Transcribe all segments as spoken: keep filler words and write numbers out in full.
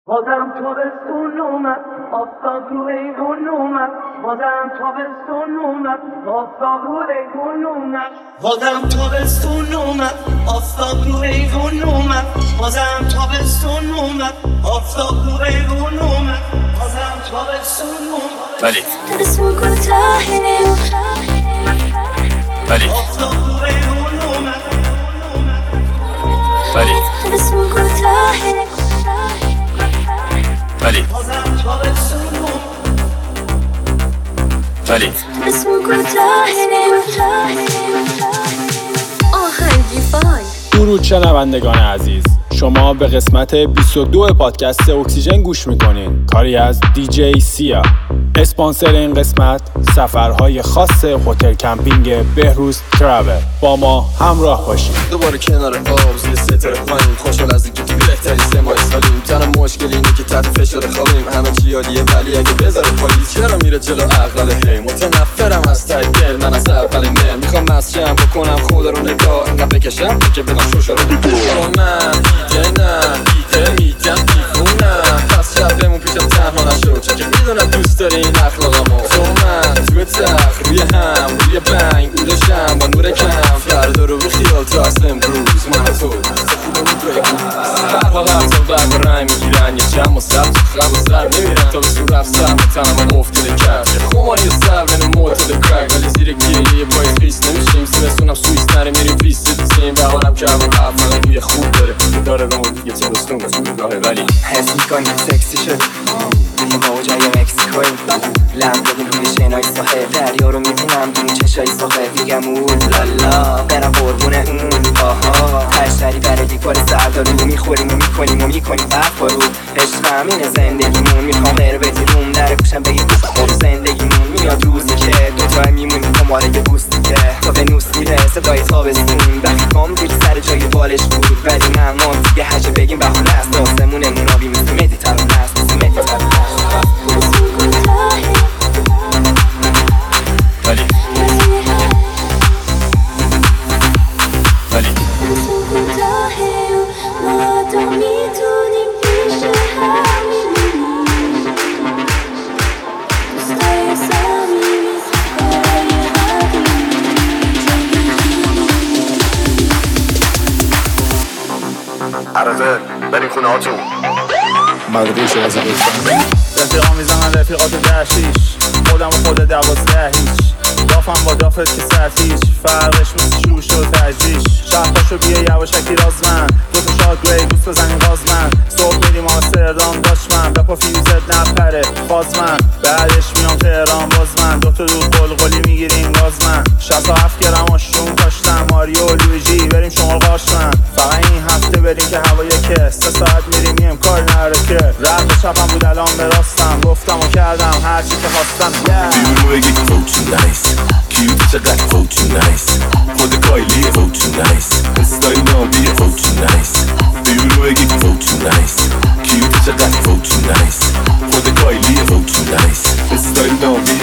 بازم تابستون اومد آفتاب رو ایوون اومد بازم تابستون اومد آفتاب رو ایوون اومد بازم تابستون اومد آفتاب رو ایوون اومد بازم تابستون اومد آفتاب رو ایوون اومد بازم تابستون اومد ولی تابستون کوتاهه ولی آفتاب رو ایوون اومد ولی تابستون کوتاهه ولی بازم تابستون اومد ولی تابستون کوتاهه آهنگی فای. درود شنوندگان عزیز، شما به قسمت بیست و دو پادکست اکسیژن گوش میکنین، کاری از دی جی سیا. اسپانسر این قسمت سفرهای خاص هتل کمپینگ بهروز تراول. با ما همراه باشید. دوباره کنار آب زیر ستاره پایین، خوشحال از اینکه تو بهترین سه ماه سالیم. تنها مشکل اینه که تحت فشار خوابیم، همه چی عالیه ولی اگه بذاره پاییز چرا میره جلو عقل هی. متنفرم از ته دل، من از اول مل میخوام مسجم بکنم خدا رو نگاه انقدر بکشم که بدم شوشا رو بگو من دیگه نه دیگه میگم دیفونم. پس شب بمون پیشم تنها نشو چون که میدونم دوست داری این اخلاقمو. تو من توی تخت روی هم روی بنگ بودشم با نور کم فردا رو بخیال تا از امروز من تو برها رفتم برگ رای میگیرن یه جمع و سر تو خم و سر نمیرن تا به سور رفت سر میتنم و مفتده کرد خماری و سر بین معتد کرک ولی زیر گیری پای خیست نمیشیم سمستونم سویس نره میریم پیست دیسیم بهارم که همون هفت من روی خوب داره داره به اون دیگه تبستون بزرگاهه ولی حس میکنیم سکسی شد روی موجای مکسیکویم لم دادیم روی شنای ساحل دریا رو میبینم دون چشای ساحل دیگم اون لالا برم قربونه اون آها هشتری برای گل سرداریم و میخوریم و میکنیم و میکنیم برف رو عشق همینه زندگیمون میخوام غیر بتیروم در گوشم بگی برو زندگیمون میاد روزی که دوتای میمونیم کماره یه بوستی که تا به نوس میره صدای تابستون وقتی کام دیر سر جای بالش بود ولی ممنون دیگه هجه بگیم بخونه است آسمونمون آبی مثل مدی ترانه است مثل مدی ترانه است ولی ولی عرضه بریم خونه هاتون مدقیش از قسمت رفیقا میزنن رفیقات درشیش خودم و خود دوازده هیچ دافم با دافت که سرتیش فرقش مثل شروش و تجریش شرفاشو بیا یواشکی رازمن دوتا شاد گوی دوست بزنین غازمن صبح بریم آمستردام داشمن بپا فیوزت نپره بازمن بعدش میام تهران بازمن دوتا دو قلقلی میگیریم غازمن شصت و هفت گرم آشون کاشتم ماریو و لویجی بریم شمال قاشمن فقط این هفته بریم که هوایی که سه ساعت میریم میم کار نره که رد به چپم بود الان به راستم گفتم و کردم هرچی که خواستم بیرو بگی فوتو نایس کیوتی چقدر فوتو نایس خود کایلی فوتو نایس استایل نابی فوتو نایس بیرو بگی فوتو نایس کیوتی چقدر فوتو نایس خود کایلی فوتو نایس استایل نابی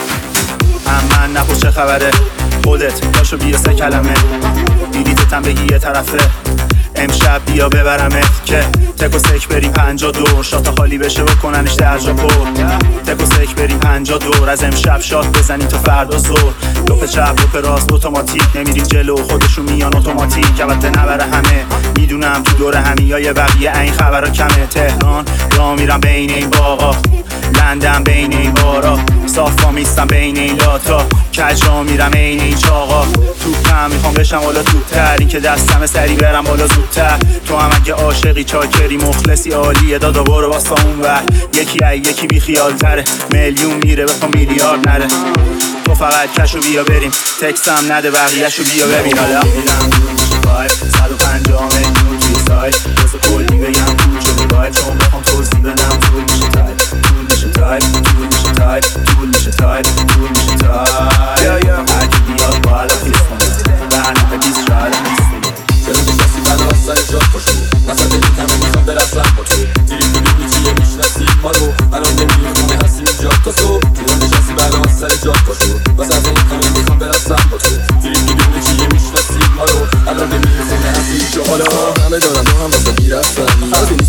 من نپوش چه خبره خودت باشو بیا سه کلمه دیدیتتم بگی یه طرفه امشب بیا ببرمت که تک و سک بریم پنجا دور شات خالی بشه بکننش درجا پر تک و سک بریم پنجا دور از امشب شات بزنیم تا فردا زور لپ چپ لپ راست اتوماتیک نمیریم جلو خودشون میان اتوماتیک البته نبره همه میدونم تو دور همیای بقیه این خبرا کمه تهران را میرم بین این باغا لندن بین این بارا صافا میستم بین این لاتا کجا میرم این این چاقا توپم میخوام بشم حالا توپتر این که دستم سری برم بالا زودتر تو هم اگه عاشقی چاکری مخلصی عالیه دادا برو واسه اون ور یکی ای یکی بی خیال تره میلیون میره بخوام میلیارد نره تو فقط کشو بیا بریم تکسم نده بقیهشو بیا ببین حالا میرم صد و پنجاه میلیون توی سایت واسه کلی بگم طول شده باید چون بخوام توضیح بدم طول میشه تایپ طول میشه تایپ طول میشه تایپ طول میشه تایپ طول میشه تایپ هرکی بیاد باید خیست کنه برنامه بیست شاید نیست چرا نشستی بلا از سر جاد پاشو مثلا دلی همه میخوام برسم با تو دیری ببینی چیه میشنسی ما رو الان نمیدونی خونه هستی اینجا تا صبح چرا نشستی بلا از سر جاد پاشو مثلا دلی همه میخوام برسم با تو دیری ببینی چیه میشنسی ما رو الان نمیدونی خونه هستی اینجا حالا همه دارم با هم واسه گیرفتن هر بینی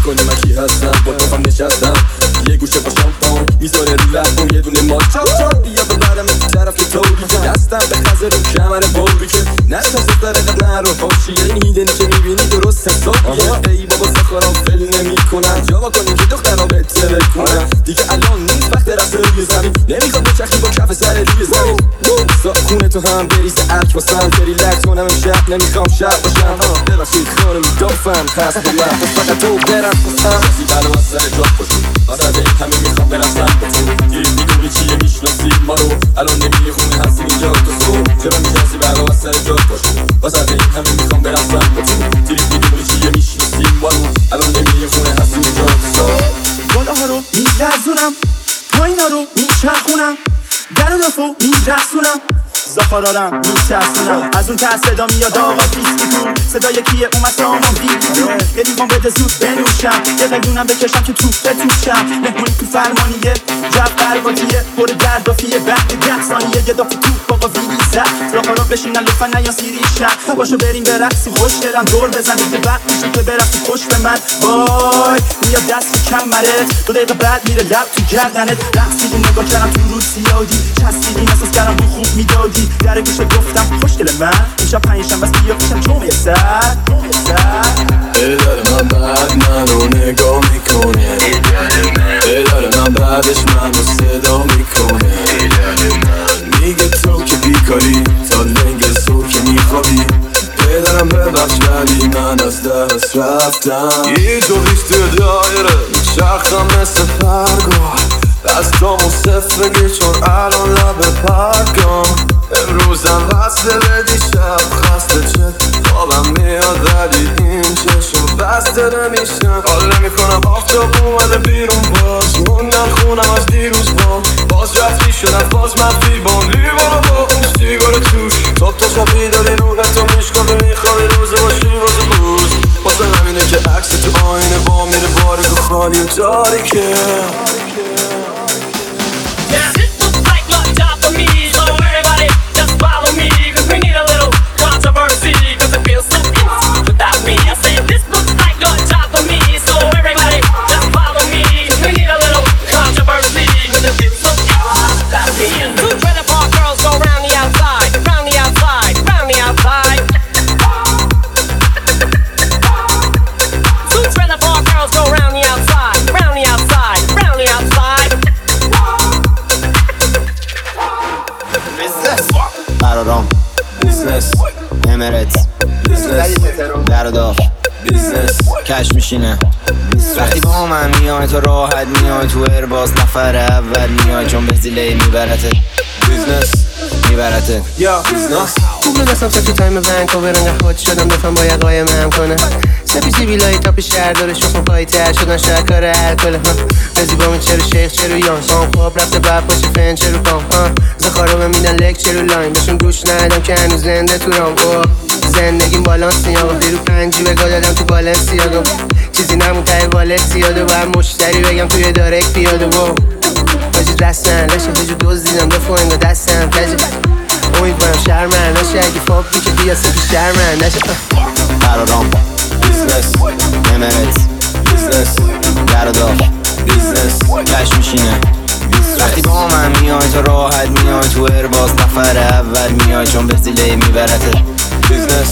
میکنی من کی هستم با تو هم نشستم یه گوشه با شامپان میذاره رو لبم یه دونه مال چاپ چاپ بیا ببرم این طرف که طوری که دستم به خزر رو کمر بوری که نشناس درقت نرو باشی این هیدنی که میبینی درست حسابیه ای بابا سخارم فل نمی کنن جواب کنیم که دخترها بهت بکنن دیگه الان نیست وقت رفته روی زمین نمیخواد بچخی با کف سر روی زمین خونه تو هم بریز ارک واسم بری لکس کنم امشب نمیخوام شب باشم ببخشید خانم دافم هست بلد فقط تو برم بسم کسی بلا از سر جا خوشون واسه به همه میخوام برسم به تو دیرید میدونی چیه میشناسی ما رو الان نمیه خونه هستی اینجا تو سو چرا میشناسی بلا از سر جا خوشون واسه به همه میخوام برسم به تو دیرید میدونی چیه میشناسی ما رو الان نمیه خونه هستی اینجا تو سو بالا ها رو میلرزونم پایینا رو میچرخونم در و دفو میرسونم زخارارم میترسونم از اون که صدا میاد آقا بیستی کن صدای کیه اومد سامان بیدی دون یه لیوان بده زود بنوشم یه قیدونم بکشم که توپ بتوشم مهمونی تو فرمانیه جب قلباتیه پر درد و فیه بعد ده ثانیه یه دافت توپ آقا ویلی زد زخارا بشینن لطفا نیان سیریشن باشو بریم برقصی خوش دلم دور بزنید به وقت میشه که برفتی خوش به من وای میاد دست تو کمرت دو دقیقه بعد میره لب تو گردنت رقصیدی نگاه کردم تو رو سیادی چسبیدی احساس کردم رو خوب میدادی در گوشه گفتم خوش دل من میشم پنجشنبه بس بیا پیشم جمعه سر جمعه سر دلار من بعد منو نگاه میکنه دلار من بعدش منو صدا میکنه میگه تو که بیکاری تا لنگ زور که میخوابی پدرم ببخش ولی من از دست رفتم یه دو بیست دایره میچرخم مثل پرگاه دستامو صفر بگی چون الان لب پرگام امروزم وصله به دیشب خسته چه خوابم میاد ولی این چشم بسته نمیشم حال نمیکنم آفتاب اومده بیرون باز موندم خونم از دیروز بام باز رفتی شدم باز منفی بام لیوان با اون سیگار توش صبح تا شب بیداری روحتو میشکافه میخوای روزه باشی واسه روز واسه همینه که عکس تو آینه با میره باریک و خالی و تاریکه کش میشینه وقتی با من میای تو راحت میای تو ارباز نفر اول میای چون به زیله میبرته بیزنس میبرته یا بیزنس خوب ندستم سه تو تایم ونکوور انقدر خود شدم دفعه با یه قایم هم کنه سپی سی بیلایی تاپ شهر داره شخم پایی تر شدن شهر کار الکله بزی با من چرو شیخ چرو یان سام خواب رفته بعد پاشه فن چرو پام زخارا بمیدن لک چرو لاین بهشون گوش ندم که هنوز زنده تو رام زندگیم بالانس نیاغا دیرو پنجی بگاه دادم تو بالنسی آدم چیزی نمون تای والسی آدم و هم مشتری بگم توی دارک پیاده و باجی دستن لشه بجو دوز دیدم دفعه انگا دستم تجه امیدوارم شرمن نشه اگه فابی که بیا سپی شرمن نشه قرارام بیزنس امرت بیزنس گردار بیزنس کش میشینه وقتی با من میای تو راحت میای تو ارباز نفر اول میای چون به زیله میبرته بیزنس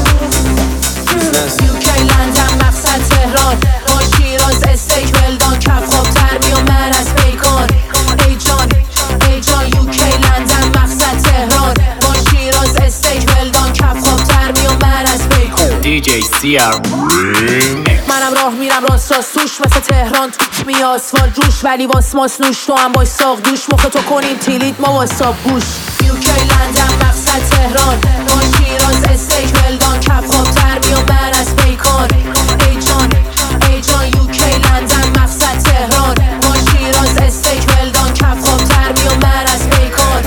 بیزنس یوکی لندن مقصد تهران با شیراز استیک ولدان کف خواب ترمی و من از بیکان ای جان ای جان یوکی لندن مقصد تهران با شیراز استیک ولدان کف خواب ترمی و من از بیکان دی جی سیا منم راه میرم راست راست توش مثل تهران توش می آسفال جوش ولی واس ماس نوش تو هم باش ساق دوش مخ تو کنیم تیلیت ما واساب گوش یوکی لندن مقصد تهران با شیراز استیک ولدان کف خواب ترمی و من از بیکان ای جان ای جان یوکی لندن مقصد تهران با شیراز استیک ولدان کف خواب ترمی و من از بیکان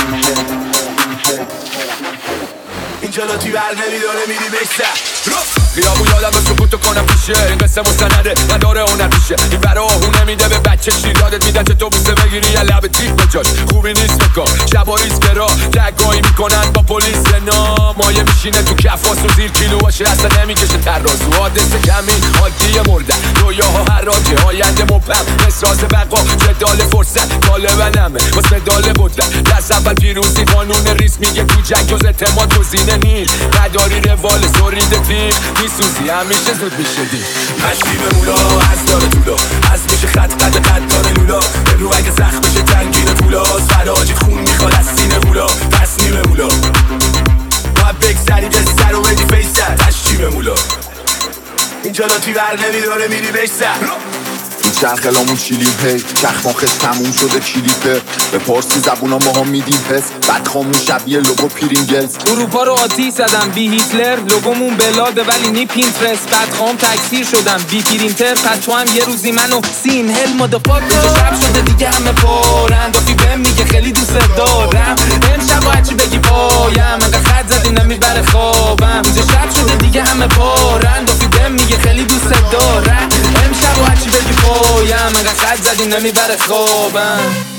اینجا لا توی بر نمیداره میری بکتر خیابون یادم سکوتو کنم پیشه این قصه مستنده نداره هنر پیشه این برا آهونه میده به بچه شیر یادت میدن چه تو بوسه بگیری یا لب تیپ بجاش خوبی نیست بکن شبا ریز برا دگاهی میکنن با پلیس نام مایه میشینه تو کفاس و زیر کیلو باشه اصلا نمیکشه ترازو حادثه کمی عادی مردن رویاها حراجه آینده مبهم احساس بقا جدال فرصت طالبنمه واسه مدال بودن دست اول پیروزی قانون ریس میگه تو جنگ جز اعتماد گزینه نیست نداری روال سوریده تیر میسوزی همیشه زود میشه دیر مشتی به مولا از داره طولا از میشه خط قد قد داره لولا به رو اگه زخم بشه تنگین طولاست فراجی خون میخواد از سینه مولا پس نیمه مولا باید بگذری به سر و بدی فیسر تشتی به مولا اینجا لاتی بر نمیداره میری بشتر چرخلامون چیلیپ هی چخماخش تموم شده کلیپه به پارسی زبونا ما هم میدیم پس بعد خامون شبیه لوگو پیرینگلز اروپا رو آتیش زدم بی هیتلر لوگومون بلاده ولی نی پینترست بعد خام تکثیر شدم بی پرینتر پس تو هم یه روزی منو سین هل مادافاکر اینجا شب شده دیگه همه پارن دافی بهم میگه خیلی دوست دارم امشب باید چی بگی پایم انقدر خط زدی نمیبره خوابم اینجا شب شده دیگه همه پارن دافی بهم میگه خیلی دوست دارم امشب باید چی بگی پایم انقدر خط زدی نمیبره خوابم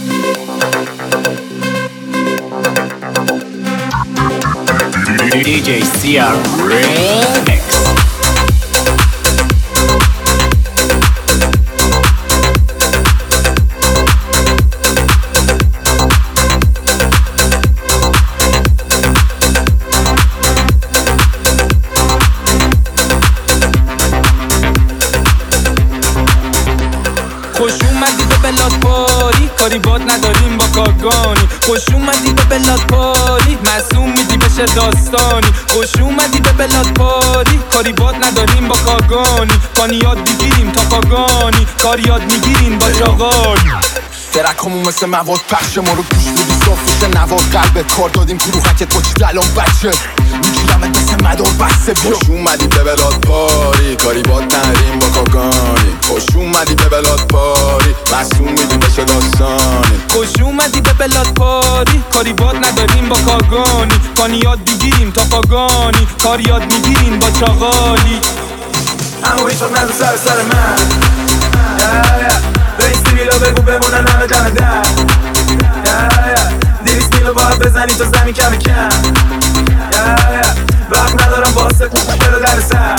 دی جی سی آر Remix. خوش اومدی به بلاد پاری کاری باد نداریم با کارگانی خوش اومدی به بلاد پاری معصوم میدی بشه داستانی خوش اومدی به بلاد پاری کاری باد نداریم با کارگانی کانی یاد بگیریم تا پاگانی کار یاد میگیریم با چاقانی درکمون مثل مواد پخش ما رو گوش میدی صافش نواد قلبت کار دادیم تو روحکت با چی دلان بچه میگیرمت مثل مدار بسته بیا خوش اومدی به بلاد پاری کاری باد نداریم با کارگانی خوش اومدی به بلاد پاری معصوم میدی بشه داستانی خوش اومدی به بلاد پاری کاری باد نداریم با کارگانی کانی یاد بگیریم تا پاگانی کار یاد میگیریم با چاقالی همو هیچ وقت نزو سر سر من دویست میلو بگو بمونن همه دم در دویست میلو باید بزنی تا زمین کم کم وقت ندارم واسه کوچه بلو در سر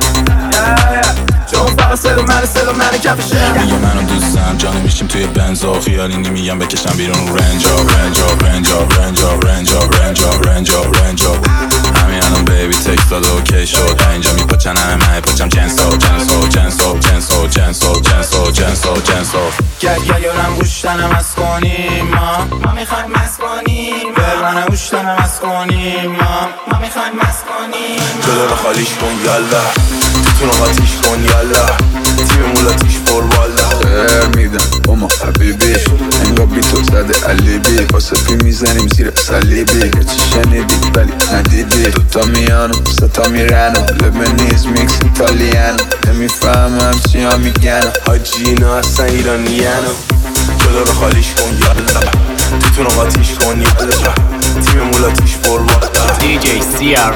چون فقط صدا من صدا من کف شم میگه منو دوستم جانه میشیم توی بنزا خیالی نمیگم بکشم بیرون رنجا رنجا رنجا رنجا رنجا رنجا رنجا رنجا همین الان بیبی تکست داده اوکی شد اینجا میپاچن همه من پاچم جنسا جنسا جنسا جنسا جنسا جنسا جنسا جنسا گل گلیارم گوشتنم از کنیم ما ما میخوایم مست کنیم برمانه گوشتنم از کنیم ما ما میخوایم مست کنیم جلو رو خالیش کن یالا تو رو آتیش کن یالا تیم مولاتیش پر والا خیر میدم اما حبیبی انگار بی تو زده علیبی واسه پی میزنیم زیر صلیبی هرچی شنیدی ولی ندیدی دوتا میانو ستا میرنو لبنیز میکس ایتالیانو نمیفهمم چی ها میگنو حاجی اینا اصلا ایرانیانو جلو رو خالیش کن یالا تو رو آتیش کن یالا تیم مولاتیش پر والا دی جی سی آر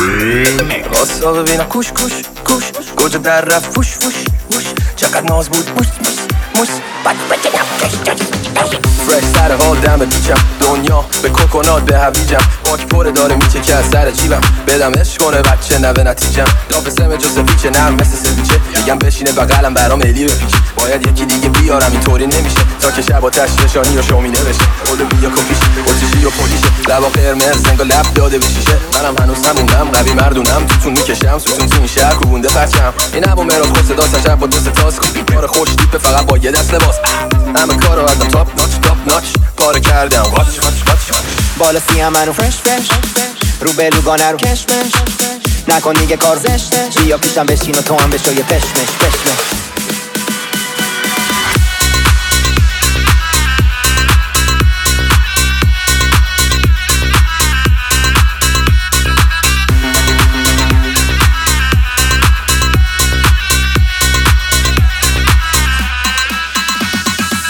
Remix. راستا ببینم کوش کوش کوش گوجه در رفت فوش فوش فوش چقدر ناز بود موس موس موس بد بکنم کش کش فرش سر حال دم بیچم دنیا به کوکونات به هویجم باک پره داره میچه که از سر جیبم بدم عشق کنه بچه نوه نتیجم لافسم جز پیچه نرم مثل سویچه میگم بشینه بغلم برام الی بپیچه باید یکی دیگه بیارم اینطوری نمیشه تا که شب آتش نشانی و شومینه بشه خود بیا کپیش اوتیشی و پولیشه لبا قرمز زنگا لب داده به شیشه منم هنوز هموندم قوی مردونم توتون میکشم ستون تو این شهر کوبونده پرچم این هم و مراز خود صدا سجب با دو ستاس کار خوش دیپه فقط با یه دست لباس همه کارو ازم تاپ ناچ تاپ ناچ پاره کردم واچ واچ واچ بالا سیم منو فرش فرش رو بلوگانه رو کشمش نکن دیگه کار زشته بیا پیشم بشین و تو هم بشو یه پشمش پشمش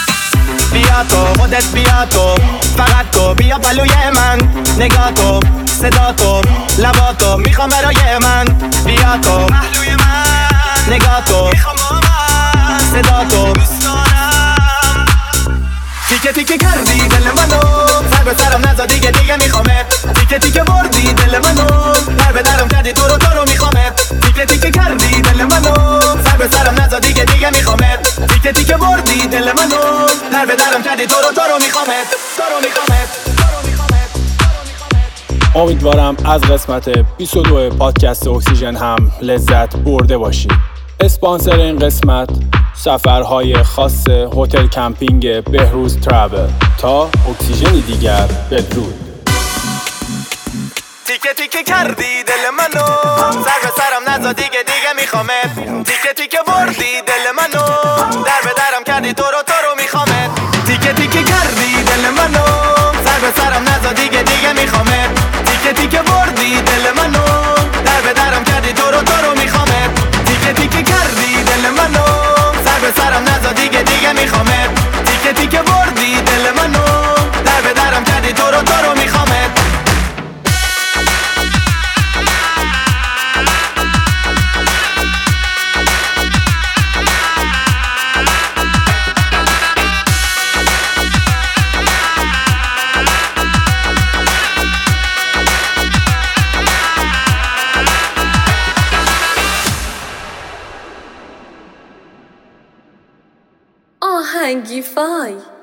بیا تو خودت بیا تو فقط تو بیا پلوی من نگاه تو صدا تو لبا تو میخوام برای من بیا تو پهلوی من نگاه تو میخوام با من صدا تو دوست دارم تیکه تیکه کردی دل منو سر به سرم نزا دیگه دیگه میخوامت تیکه تیکه بردی دل منو در به درم کردی تو رو تو رو میخوامت تیکه تیکه کردی دل منو سر به سرم نزا دیگه دیگه میخوامت تیکه تیکه بردی دل منو در به درم کردی تو رو تو رو میخوامت تو رو میخوامت امیدوارم از قسمت بیست و دو پادکست اکسیژن هم لذت برده باشید. اسپانسر این قسمت سفرهای خاص هتل کمپینگ بهروز تراول. تا اکسیژنی دیگر، بدرود. تیکه تیکه کردی دل منو سر به سرم نزا دیگه دیگه میخوامت تیکه تیکه بردی دل منو در به درم کردی تو رو تو رو میخوامت تیکه تیکه کردی دل منو سر به سرم نزا دیگه دیگه میخوامت تیکه تیکه بردی دل منو در به درم کردی تو رو تو رو میخوامت تیکه تیکه کردی دل منو سر به سرم نزا دیگه دیگه میخوامت تیکه تیکه بردی دل منو در به درم کردی تو رو تو رو میخوامت آهنگی فای